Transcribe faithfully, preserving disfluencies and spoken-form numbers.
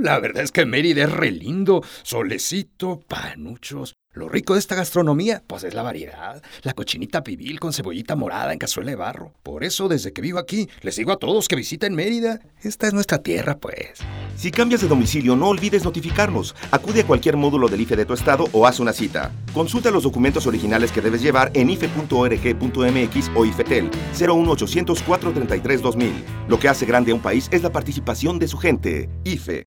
la verdad es que Mérida es re lindo. Solecito, panuchos. Lo rico de esta gastronomía, pues es la variedad. La cochinita pibil con cebollita morada en cazuela de barro. Por eso, desde que vivo aquí, les digo a todos que visiten Mérida. Esta es nuestra tierra, pues. Si cambias de domicilio, no olvides notificarnos. Acude a cualquier módulo del I F E de tu estado o haz una cita. Consulta los documentos originales que debes llevar en ife punto org punto mx o IFETEL cero uno ochocientos, cuatrocientos treinta y tres, dos mil. Lo que hace grande a un país es la participación de su gente. I F E.